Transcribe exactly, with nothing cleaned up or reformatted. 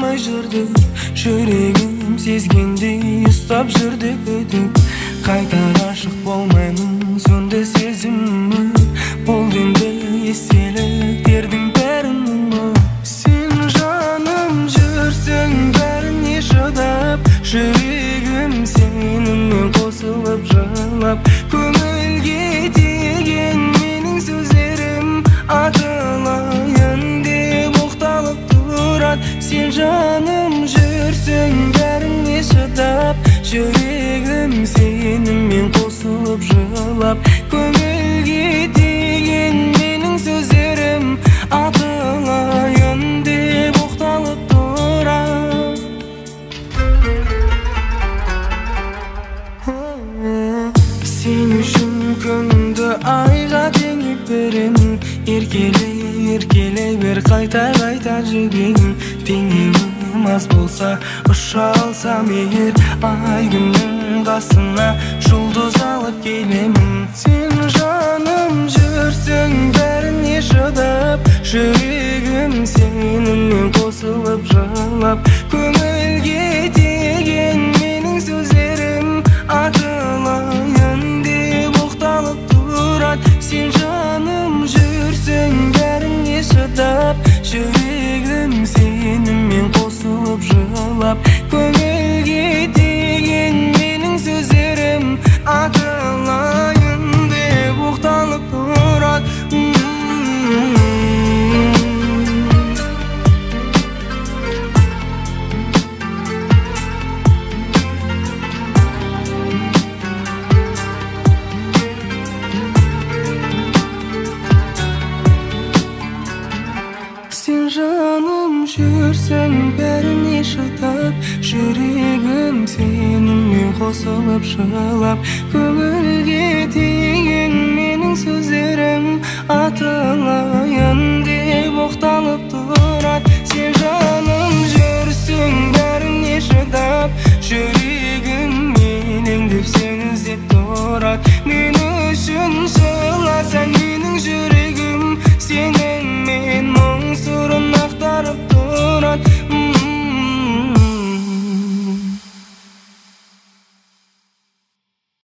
болмай жүрдік, жүрегім сезгендей ұстап жүрдік. Қайта ғашық болмаймын, сонда сезімім болды енді естеліктердің бәрін ұмыт. Сен жаным жүрсің бәріне шыдап, жүрегім сенімен қосылып жылап. Көңілге тиген менің сөздерім атылайын деп оқталып тұрады. Сен жаным жүрсің бәріне шыдап, жүрегім сенімен қосылып жылап. Көңілге тиген менің сөздерім атылайын деп оқталып тұрады. Сен үшін күнімді айға теңеп беремін. Еркелей, еркелей бер, қайта-қайта жібегін. Теңеуім аз болса, ұша алсам егер, ай күннің қасына жұлдыз алып келемін. Сен жаным жүрсің бәріне шыдап, жүрегім сенімен қосылып жылап. Көңілге тиген менің сөздерім атылайын деп оқталып тұрады. Сен жаным жүрсің бәріне шыдап, жүрегім сенімен қосылып жылап. Көңілге тиген менің сөздерім атылайын деп оқталып тұрады. Сен жаным жүрсің бәріне шыдап, жүрегім сенімен қосылып жылап. Көңілге